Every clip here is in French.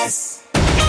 RVVS.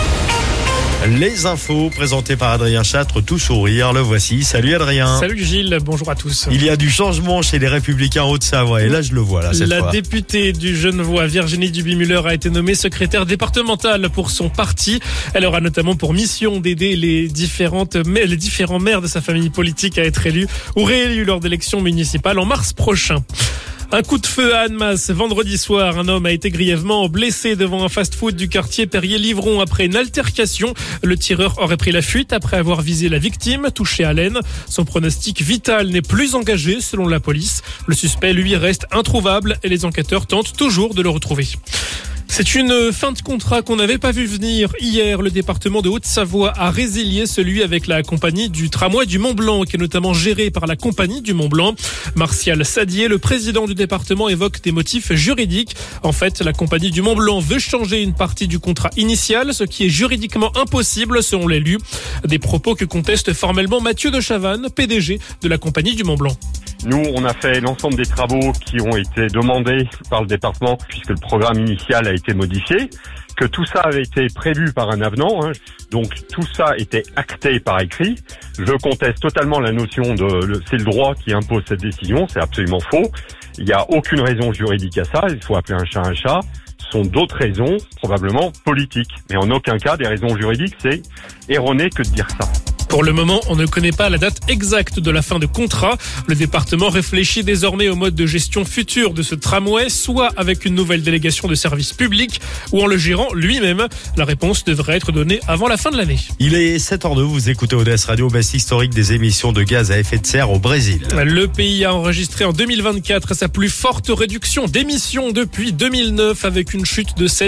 Les infos présentées par Adrien Châtre, tout sourire, le voici. Salut Adrien. Salut Gilles, bonjour à tous. Il y a du changement chez les Républicains Haute-Savoie et là je le vois cette fois. La députée du Genevois, Virginie Duby-Muller, a été nommée secrétaire départementale pour son parti. Elle aura notamment pour mission d'aider les différents maires de sa famille politique à être élus ou réélus lors d'élections municipales en mars prochain. Un coup de feu à Annemasse. Vendredi soir, un homme a été grièvement blessé devant un fast-food du quartier Perrier-Livron après une altercation. Le tireur aurait pris la fuite après avoir visé la victime, touchée à l'aine. Son pronostic vital n'est plus engagé selon la police. Le suspect, lui, reste introuvable et les enquêteurs tentent toujours de le retrouver. C'est une fin de contrat qu'on n'avait pas vu venir. Hier, le département de Haute-Savoie a résilié celui avec la compagnie du tramway du Mont-Blanc, qui est notamment gérée par la compagnie du Mont-Blanc. Martial Sadier, le président du département, évoque des motifs juridiques. En fait, la compagnie du Mont-Blanc veut changer une partie du contrat initial, ce qui est juridiquement impossible selon l'élu. Des propos que conteste formellement Mathieu de Chavannes, PDG de la compagnie du Mont-Blanc. Nous, on a fait l'ensemble des travaux qui ont été demandés par le département puisque le programme initial a été modifié, que tout ça avait été prévu par un avenant, donc tout ça était acté par écrit. Je conteste totalement la notion de c'est le droit qui impose cette décision, c'est absolument faux. Il n'y a aucune raison juridique à ça, il faut appeler un chat un chat. Ce sont d'autres raisons, probablement politiques, mais en aucun cas des raisons juridiques, c'est erroné que de dire ça. Pour le moment, on ne connaît pas la date exacte de la fin de contrat. Le département réfléchit désormais au mode de gestion futur de ce tramway, soit avec une nouvelle délégation de service public ou en le gérant lui-même. La réponse devrait être donnée avant la fin de l'année. Il est 7h02, vous écoutez ODS Radio, baisse historique des émissions de gaz à effet de serre au Brésil. Le pays a enregistré en 2024 sa plus forte réduction d'émissions depuis 2009 avec une chute de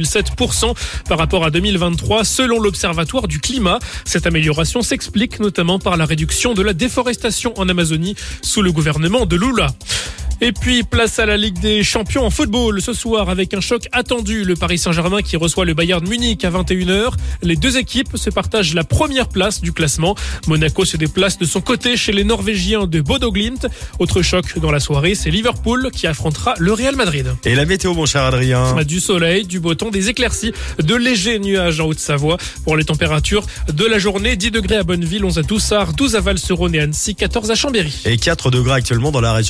16,7% par rapport à 2023 selon l'Observatoire du climat. Cette amélioration s'explique notamment par la réduction de la déforestation en Amazonie sous le gouvernement de Lula. Et puis, place à la Ligue des Champions en football ce soir avec un choc attendu. Le Paris Saint-Germain qui reçoit le Bayern Munich à 21h. Les deux équipes se partagent la première place du classement. Monaco se déplace de son côté chez les Norvégiens de Bodo Glimt. Autre choc dans la soirée, c'est Liverpool qui affrontera le Real Madrid. Et la météo, mon cher Adrien? Du soleil, du beau temps, des éclaircies, de légers nuages en Haute-Savoie. Pour les températures de la journée, 10 degrés à Bonneville, 11 à Doussard, 12 à Val-sur-Rhône et Annecy, 14 à Chambéry. Et 4 degrés actuellement dans la région